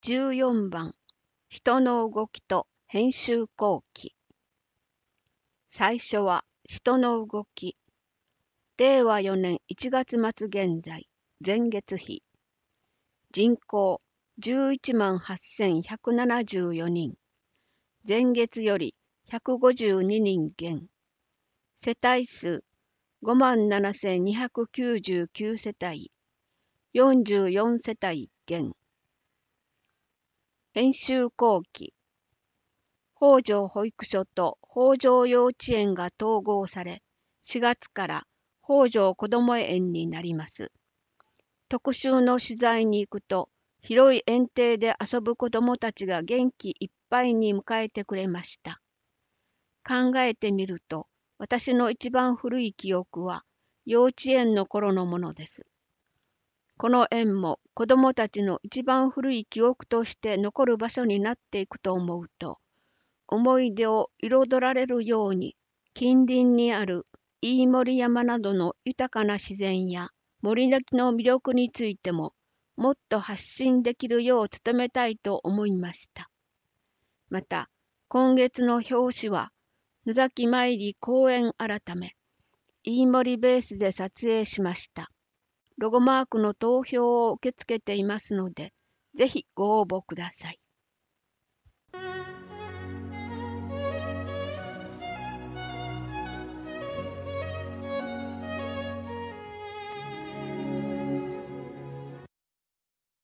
14番、人の動きと編集後期。最初は人の動き。令和4年1月末現在、前月比。人口11万8174人。前月より152人減。世帯数5万7299世帯。44世帯減。編集後期。北条保育所と北条幼稚園が統合され、4月から北条こども園になります。特集の取材に行くと、広い園庭で遊ぶ子どもたちが元気いっぱいに迎えてくれました。考えてみると、私の一番古い記憶は幼稚園の頃のものです。この園も子どもたちの一番古い記憶として残る場所になっていくと思うと、思い出を彩られるように、近隣にある飯盛山などの豊かな自然や森の魅力についても、もっと発信できるよう努めたいと思いました。また、今月の表紙は、野崎参り公園改め、飯盛ベースで撮影しました。ロゴマークの投票を受け付けていますので、ぜひご応募ください。